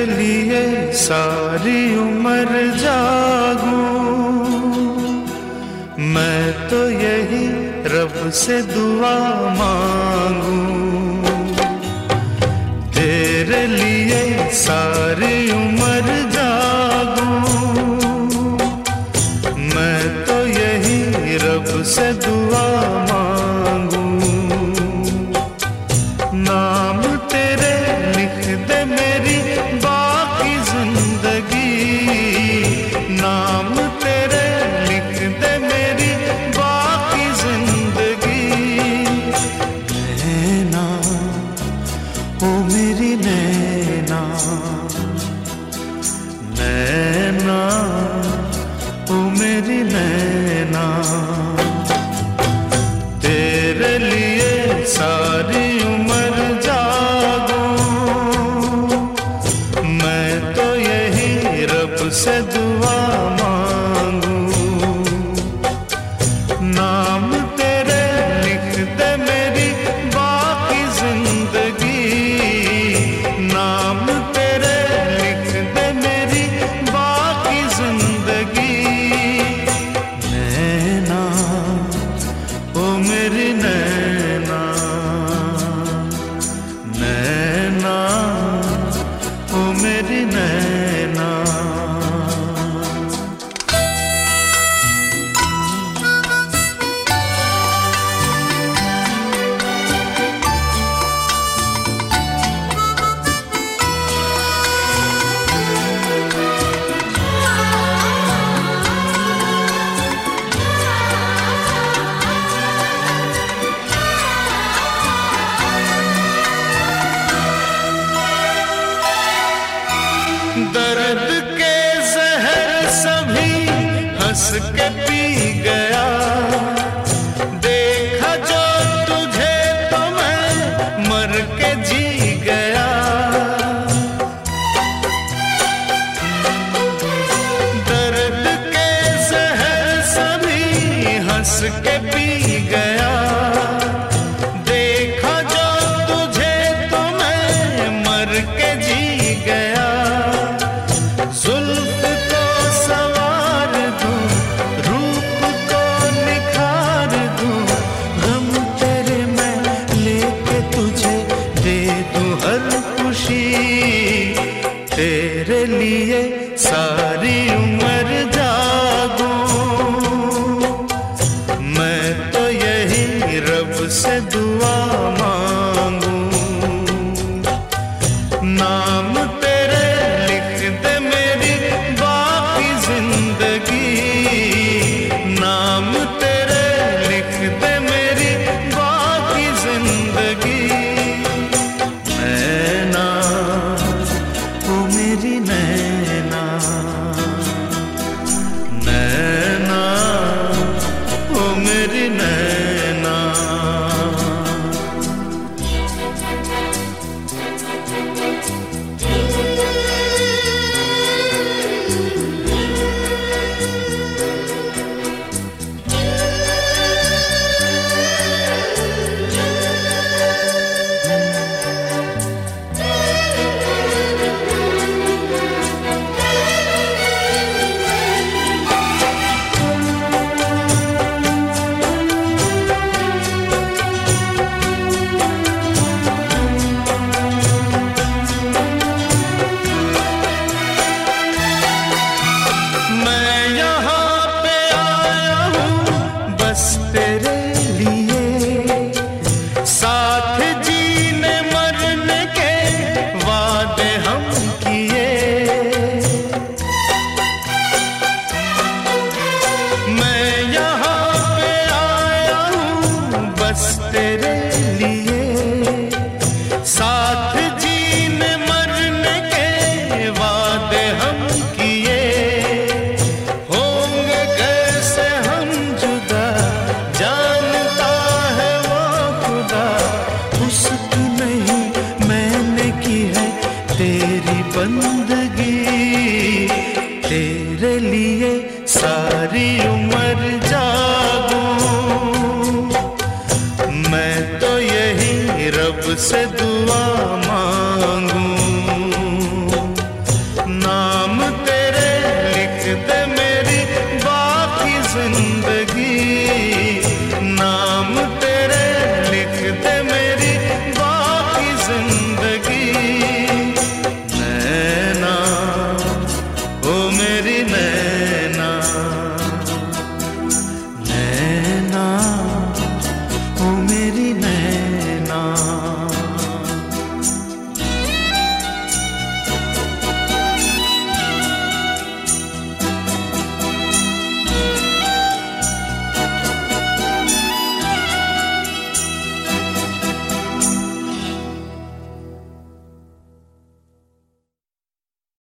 लिए सारी उम्र जागूं, मैं तो यही रब से दुआ मांगूं। तेरे लिए सारी उम्र जागूं, मैं तो यही रब से दुआ मांगूं। नाम तेरे लिख दे मेरी बाकी जिंदगी, नाम तेरे लिख दे मेरी बाकी जिंदगी। नैना ओ मेरी नैना, नैना ओ मेरी नैना, तेरे लिए सारी उम्र जागूं, मैं तो यही रब से दुआ मांगूं। नाम तेरे लिख दे मेरी बाकी जिंदगी, नाम तेरे लिख दे मेरी बाकी जिंदगी। नैना ओ मेरी नैना, नैना ओ मेरी नैना। दर्द के जहर सभी हंस के पी गया, देखा जो तुझे तो मैं मर के जी गया। दर्द के जहर सभी हंस के पी गया, देखा जो तुझे तो मैं मर के जी गया। जुल्फ को सवार दूं, रूप को निखार दूं, गम तेरे मैं लेके तुझे दे दूं हर खुशी। तेरे लिए सारी उम्र जागूं, मैं तो यही रब से दुआ मांगूं। नाम तेरे लिख दे मेरी बाकी जिंदगी, नाम तेरे लिख दे मेरी बाकी जिंदगी। नैना ओ मेरी नैना, नैना ओ मेरी नैना। तेरे लिए साथ जीने मरने के वादे हम किए, मैं यहाँ पे आया हूँ बस तेरे लिए। साथ जीने मरने के वादे हम किए, होंगे कैसे हम जुदा, जानता है वो खुदा। उसकी नहीं मैंने की है तेरी बंदगी, तेरे लिए सारी उम्र जागूं, मैं तो यही रब से दुआ